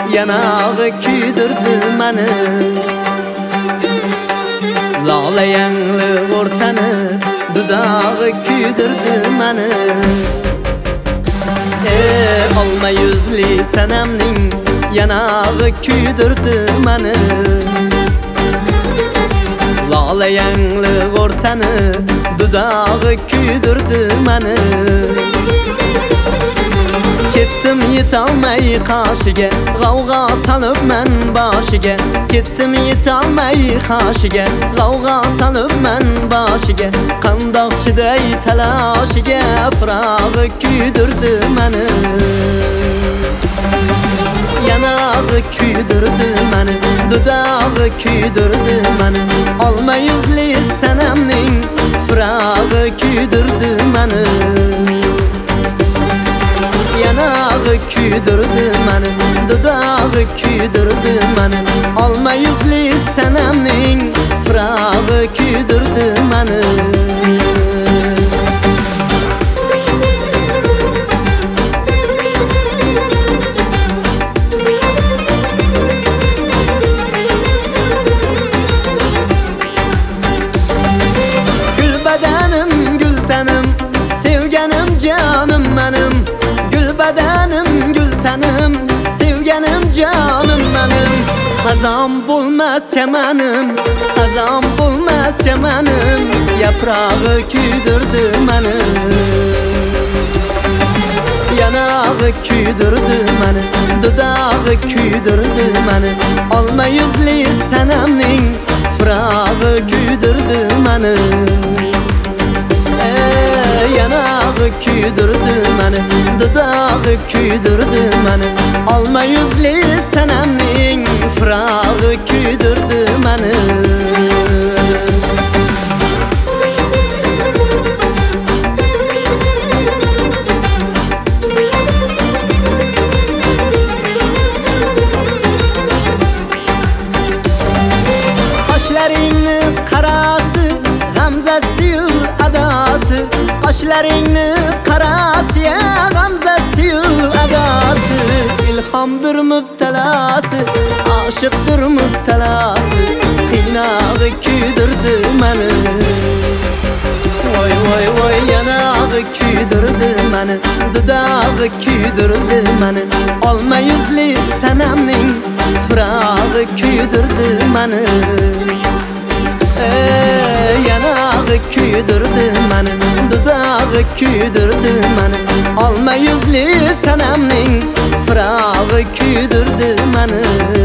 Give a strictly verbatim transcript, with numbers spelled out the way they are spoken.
yanog'i kuydirdi meni. Lola yangli o'rtani dudog'i kuydirdi meni. Ey olma yuzli sanamning yanog'i kuydirdi meni. Lola yangli o'rtani dudog'i kuydirdi meni. Ketdim yetolmay qoshiga, g'avg'o solib men boshiga. Ketdim yetolmay qoshiga, g'avg'o solib men boshiga. Qandoqchiday taloshiga firog'i kuydirdi meni. Yanog'i kuydirdi meni, dudog'i kuydirdi meni. Olma yuzli sanamning firog'i kuydirdi meni. Yanog'i kuydirdi meni, dudog'i kuydirdi meni. Olma yuzli sanamning firog'i kuydirdi meni. Gul badanim, gul tanim, sevganim jonim menim. Badanim gül tanım, sevganim canım benim. Xazon bo'lmas chamanim, xazon bo'lmas chamanim. Yaprog'i kuydirdi meni. Yanog'i kuydirdi meni, dudog'i kuydirdi meni. Olma yuzli sanamning firog'i kuydirdi meni. Yanog'i kuydirdi meni, dudog'i kuydirdi meni. Olma yuzli sanamning firog'i kuydirdi meni. Qoshlaringni qarasi, g'amzasi-yu adasi. Qoshlaringni qarasi, g'amzasi-yu adasi. İlhamdır müptelası, aşıqdır müptelası. Qiynog'i kuydirdi meni. Voy voy voy yanog'i kuydirdi meni, dudog'i kuydirdi meni. Olma yuzli sanamning firog'i kuydirdi meni. Ey yanog'i kuydirdi meni, dudog'i kuydirdi meni. Olma yuzli sanamning firog'i kuydirdi meni.